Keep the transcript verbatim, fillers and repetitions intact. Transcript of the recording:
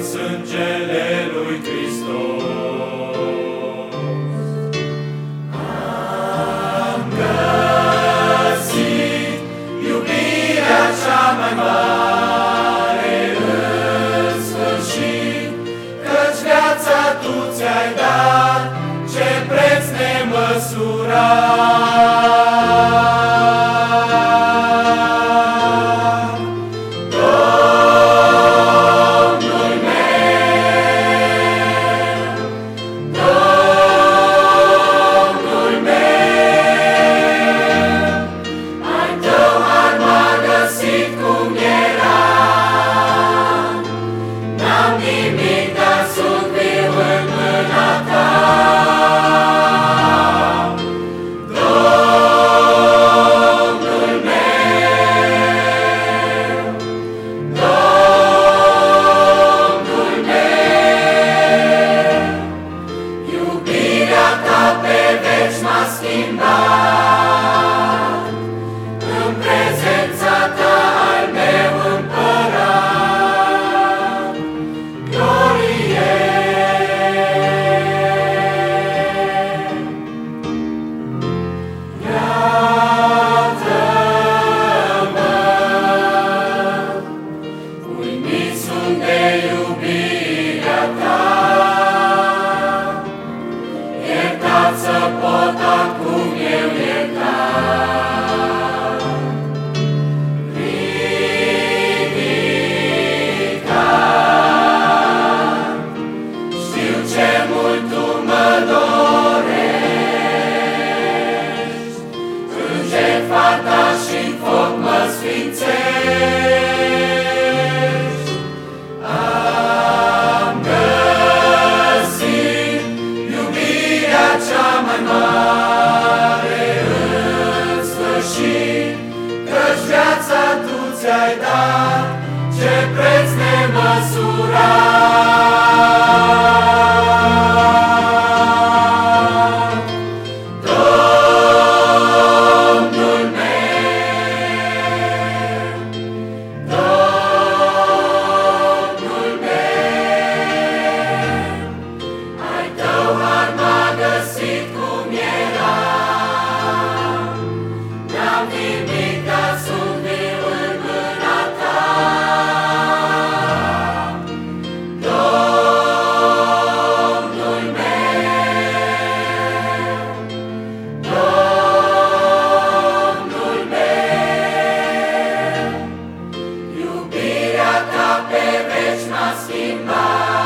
sângele lui Hristos. Am găsit iubirea cea mai mare în sfârșit, căci viața Tu ți-ai dat, ce preț nemăsurat. M-a schimbat în prezența Ta, al meu împărat. Glorie! Iată-mă, uimit sunt de iubirea Ta, iertat să pot acum eu ierta. Ridicat, știu ce mult Tu mă dorești, în jertfa Ta și-n foc mă sfințești. Am găsit iubirea cea mai mare în sfârșit, căci viața Tu ți-ai dat, ce preț nemăsurat. Domnul meu, Domnul meu, ai Tău har m-a găsit cum eram, n-am nimic, dar sunt viu în mâna Ta. Domnul meu, Domnul meu, iubirea Ta pe veci m-a schimbat.